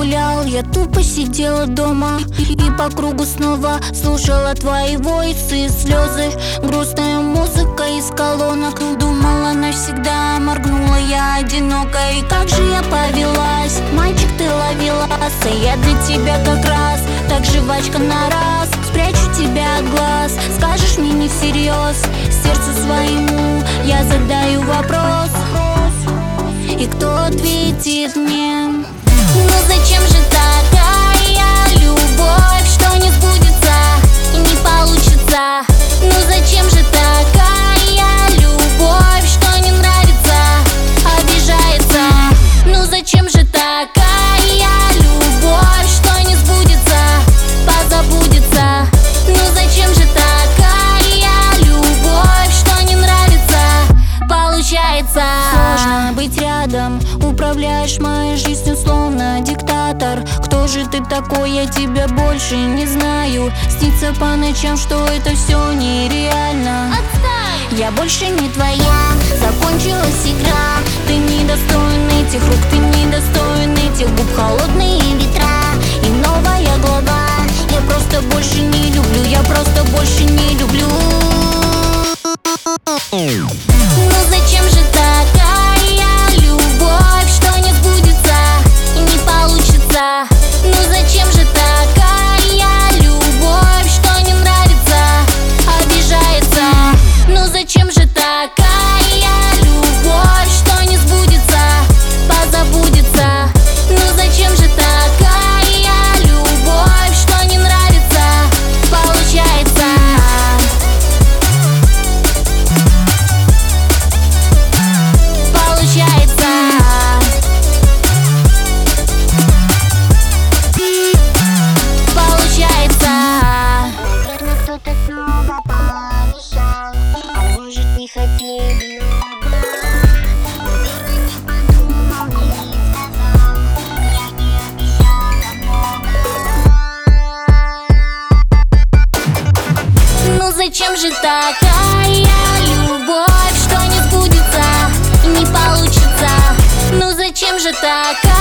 гулял, я тупо сидела дома и по кругу снова слушала твои войсы, слезы. Грустная музыка из колонок. Думала навсегда, моргнула я одиноко. И как же я повелась, мальчик, ты ловелас, а я для тебя как раз так жвачка на раз. Спрячу тебя от глаз, скажешь мне не всерьез, сердцу своему я задаю вопрос. И кто ответит мне? Ну зачем же такая любовь, что не сбудется и не получится? Ну зачем же такая любовь, что не нравится, обижается? Ну зачем же такая любовь, что не сбудется, позабудется? Ну зачем же такая любовь, что не нравится, получается? Сложно быть рядом, управляешь моей жизнью словно диктатор. Кто же ты такой, я тебя больше не знаю. Снится по ночам, что это все нереально. Отстань! Я больше не твоя, закончилась игра. Ты недостоин этих рук, ты недостоин этих губ. Холодные ветра и новая глава. Я просто больше не люблю, я просто больше не люблю. Ну зачем же такая любовь, что не сбудется и не получится? Ну зачем же такая любовь, что не нравится, обижается? Ну зачем же такая любовь, что не сбудется, позабудется? Ну зачем же такая любовь, что не нравится, получается? Зачем же такая любовь, что не сбудется и не получится? Ну зачем же такая